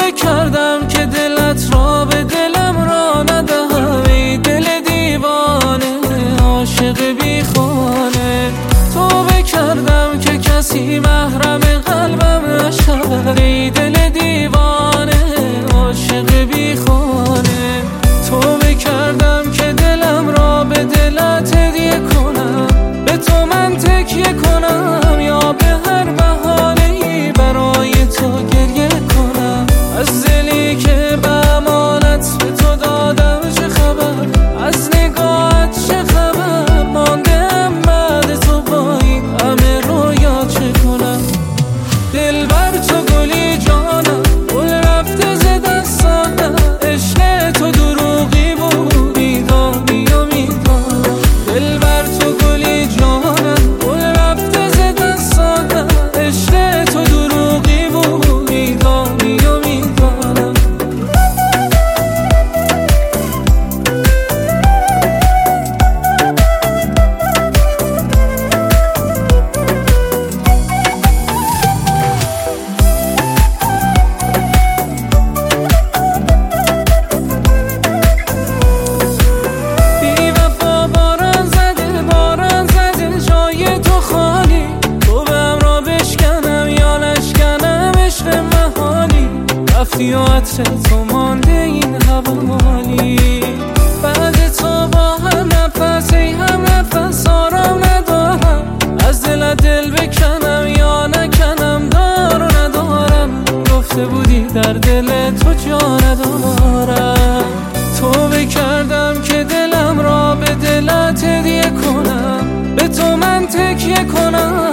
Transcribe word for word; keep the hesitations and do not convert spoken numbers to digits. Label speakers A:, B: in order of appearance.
A: بکردم که دلت را به دلم را ندهم، ای دل دیوانه عاشق بی خانه. تو بکردم که کسی محرم قلبم نشود، ای دل دیوانه عاشق بی خانه. تو بکردم که دلم را به دلت هدیه کنم، به تو من تکیه کنم یا به هر بهانه‌ای برای تو گریه کنم. از دلی که به امانت به تو دادم چه خبر، از نگاهت چه خبر، ماندم بعد تو با این همه رویا چه کنم. دل بر تو گلی جانم گل رفته ز دستانم، عشق تو دروغی بود میدانی و میدانم. دل بر تو گلی جانم گل رفته ز دستانم، عشق تو دروغی بود میدانی و میدانم. رفتی و عطر تو مانده این حوالی، بعد تو با هم نفس ای هم نفس آرام ندارم. از دل دل بکنم یا نکنم دار و ندارم، گفته بودی در دل تو جا ندارم. تو بکردم که دلم را به دلت هدیه کنم، به تو من تکیه کنم